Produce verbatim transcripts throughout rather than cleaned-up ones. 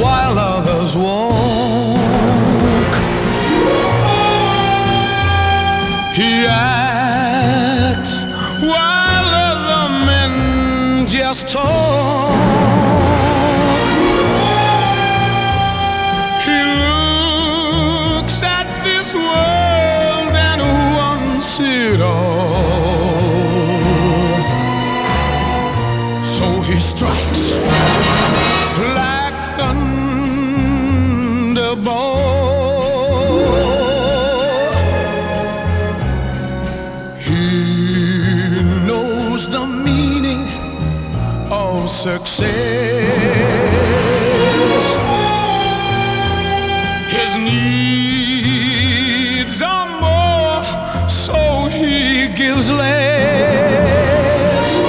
while others walk. He acts while other men just talk. He looks at this world and wants it all. So he strikes like thunderbolt. He knows the meaning of success. His needs are more, so he gives less.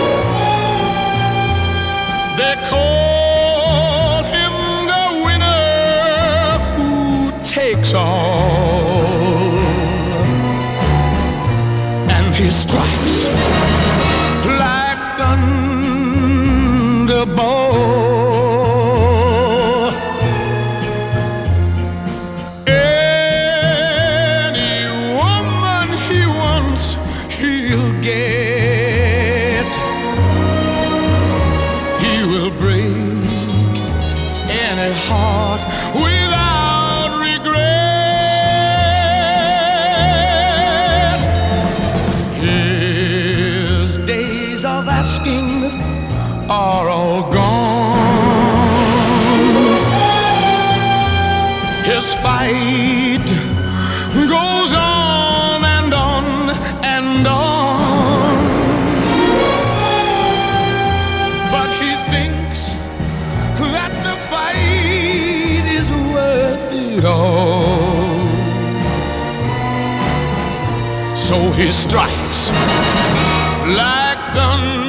They call him the winner who takes all, and he strikes like thunderbolt. Any woman he wants, he'll get. He will break any heart without regret. His days of asking are all gone. His fight goes on and on and on. But he thinks that the fight is worth it all. So he strikes like thunder.